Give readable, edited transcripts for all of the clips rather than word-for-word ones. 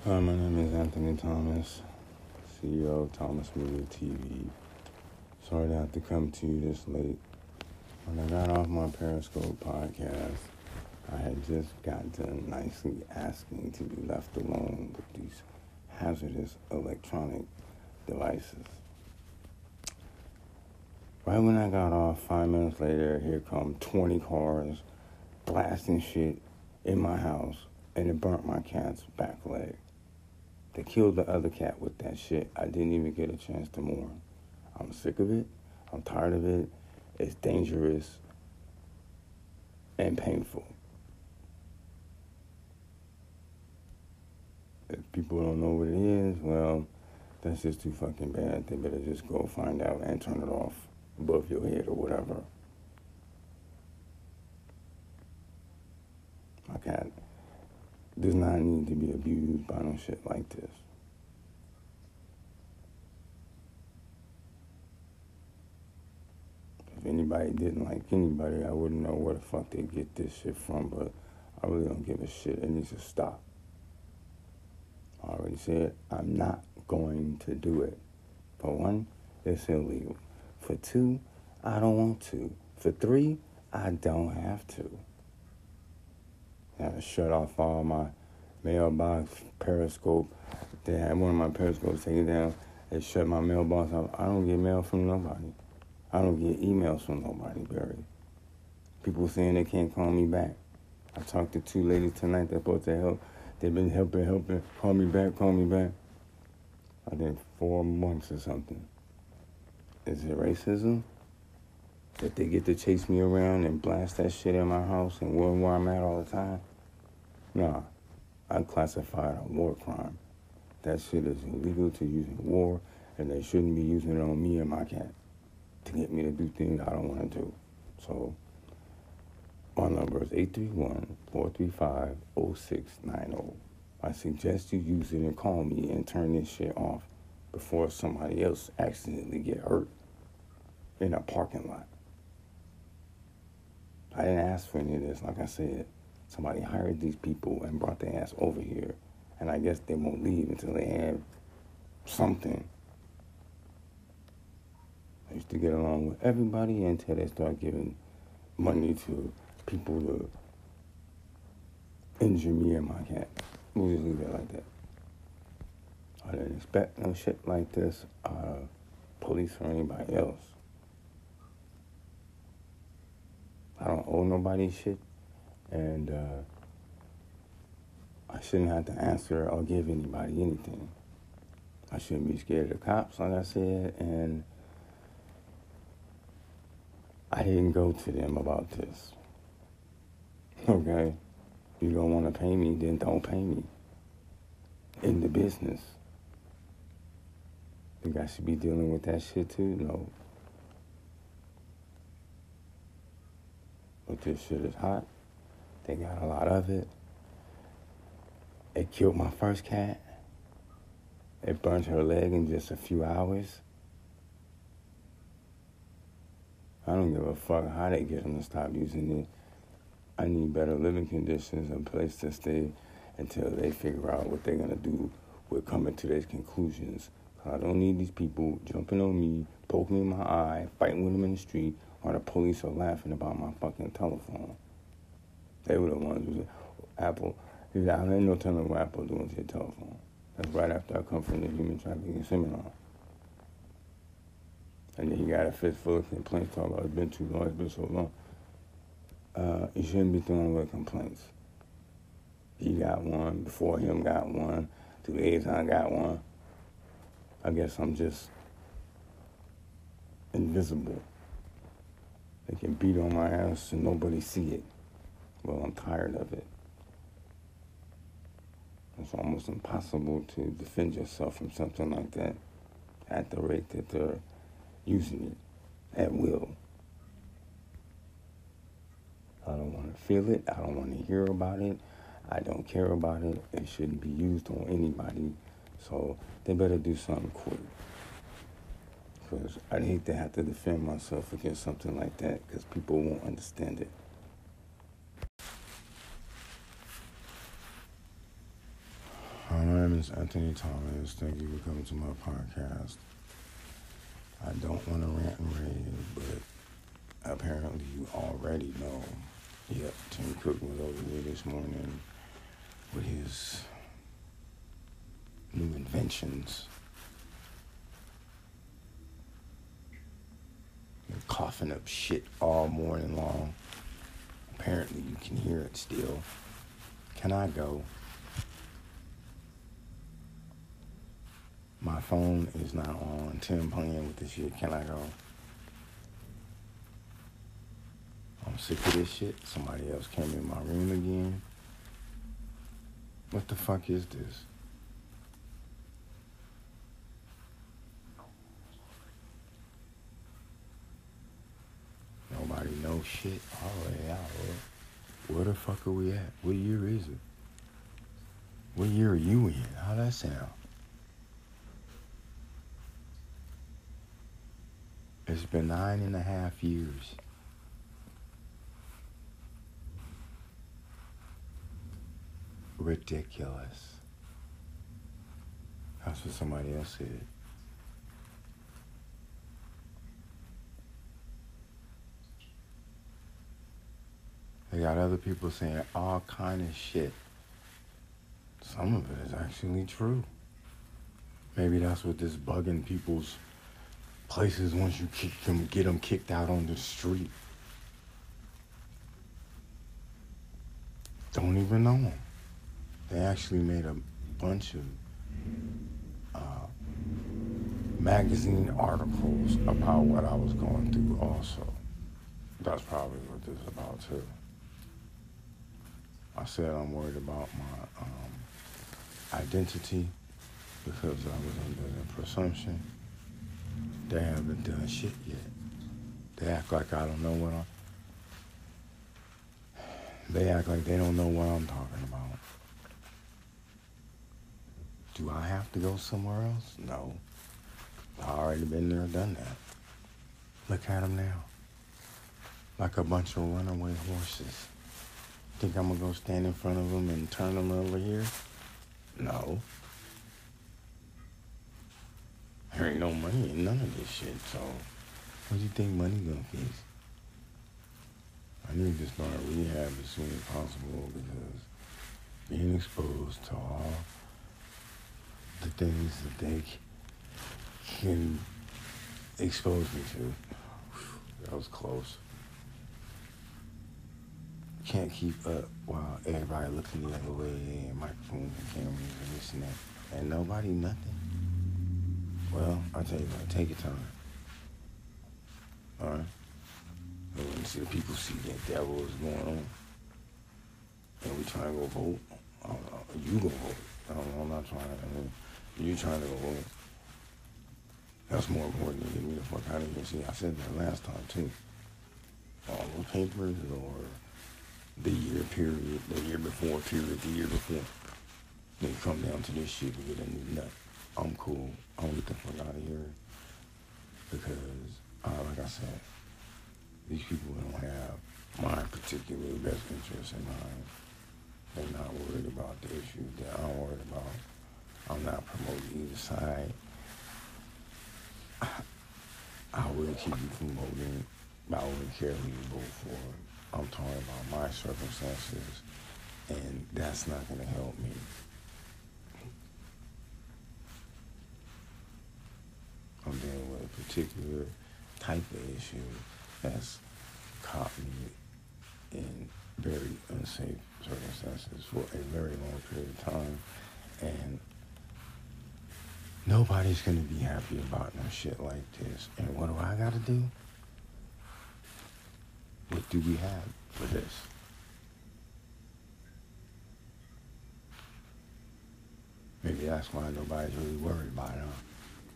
Hi, my name is Anthony Thomas, CEO of Thomas Media TV. Sorry to have to come to you this late. When I got off my Periscope podcast, I had just got done nicely asking to be left alone with these hazardous electronic devices. Right when I got off, 5 minutes later, here come 20 cars blasting shit in my house, and it burnt my cat's back leg. They killed the other cat with that shit. I didn't even get a chance to mourn. I'm sick of it. I'm tired of it. It's dangerous and painful. If people don't know what it is, well, that's just too fucking bad. They better just go find out and turn it off above your head or whatever. My cat does not need to be abused by no shit like this. If anybody didn't like anybody, I wouldn't know where the fuck they get this shit from, but I really don't give a shit. It needs to stop. I already said I'm not going to do it. For one, it's illegal. For two, I don't want to. For three, I don't have to. I had to shut off all my mailbox, Periscope. They had one of my Periscopes taken down. They shut my mailbox off. I don't get mail from nobody. I don't get emails from nobody, Barry. People saying they can't call me back. I talked to 2 ladies tonight that's supposed to help. They've been helping. Call me back. I think 4 months or something. Is it racism? That they get to chase me around and blast that shit in my house and where I'm at all the time? Nah, I classify it a war crime. That shit is illegal to use in war, and they shouldn't be using it on me and my cat to get me to do things I don't want to do. So, my number is 831-435-0690. I suggest you use it and call me and turn this shit off before somebody else accidentally get hurt in a parking lot. I didn't ask for any of this. Like I said, somebody hired these people and brought their ass over here, and I guess they won't leave until they have something. I used to get along with everybody until they start giving money to people to injure me and my cat. We'll just leave it like that. I didn't expect no shit like this out of police or anybody else. I don't owe nobody shit, and I shouldn't have to answer or give anybody anything. I shouldn't be scared of the cops, like I said, and I didn't go to them about this. Okay? You don't want to pay me, then don't pay me. In the business. Think I should be dealing with that shit too? No. But this shit is hot. They got a lot of it. It killed my first cat. It burnt her leg in just a few hours. I don't give a fuck how they get them to stop using it. I need better living conditions, a place to stay until they figure out what they're going to do with coming to these conclusions. I don't need these people jumping on me, poking me in my eye, fighting with them in the street, or the police are laughing about my fucking telephone. They were the ones who said, Apple, I ain't no telling what Apple doing to your telephone. That's right after I come from the human trafficking seminar. And then he got a fist full of complaints talking about it's been too long, it's been so long. You shouldn't be throwing away complaints. He got one, before him got one, the liaison got one. I guess I'm just invisible. They can beat on my ass and nobody see it. Well, I'm tired of it. It's almost impossible to defend yourself from something like that at the rate that they're using it at will. I don't want to feel it. I don't want to hear about it. I don't care about it. It shouldn't be used on anybody. So they better do something quick. Because I'd hate to have to defend myself against something like that because people won't understand it. My name name is Anthony Thomas. Thank you for coming to my podcast. I don't want to rant and rave, but apparently you already know. Yep, Tim Cook was over here this morning with his new inventions. Been coughing up shit all morning long. Apparently you can hear it still. Can I go? My phone is not on. Tim playing with this shit. Can I go? I'm sick of this shit. Somebody else came in my room again. What the fuck is this? Nobody knows shit. Already out. Where the fuck are we at? What year is it? What year are you in? How that sound? It's been 9.5 years. Ridiculous. That's what somebody else said. They got other people saying all kind of shit. Some of it is actually true. Maybe that's what this bugging people's places once you get them kicked out on the street. Don't even know them. They actually made a bunch of magazine articles about what I was going through also. That's probably what this is about too. I said I'm worried about my identity because I was under the presumption they haven't done shit yet. They act like I don't know what They act like they don't know what I'm talking about. Do I have to go somewhere else? No. I already been there, done that. Look at them now. Like a bunch of runaway horses. Think I'm gonna go stand in front of them and turn them over here? No. There ain't no money in none of this shit, so what do you think money gonna fix? I need to start rehab as soon as possible because being exposed to all the things that they can expose me to. That was close. Can't keep up while everybody looking the other way and microphones and cameras and this and that. And nobody nothing. Well, I'll tell you what, take your time. Alright? And see the people see that what was going on. And we trying to go vote. You go vote. I'm not trying to, you trying to go vote. That's more important than getting me the fuck out of here. See, I said that last time too. All those papers or the year period, the year before period, the year before. Then come down to this shit and get a new nut. I'm cool. I'll get the fuck out of here. Because, like I said, these people don't have my particular best interest in mind. They're not worried about the issues that I'm worried about. I'm not promoting either side. I will keep you from voting, but I wouldn't care who you vote for. I'm talking about my circumstances, and that's not going to help me. I'm dealing with a particular type of issue that's caught me in very unsafe circumstances for a very long period of time, and nobody's going to be happy about no shit like this. And what do I got to do? What do we have for this? Maybe that's why nobody's really worried about it, huh?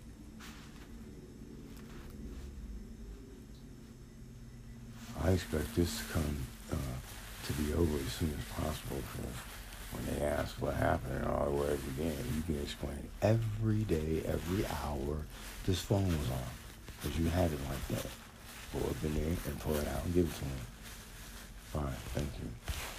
I expect this to come to be over as soon as possible, because when they ask what happened and all the way again, you can explain every day, every hour, this phone was on, because you had it like that. Pull up in there and pull it out and give it to them. Fine, thank you.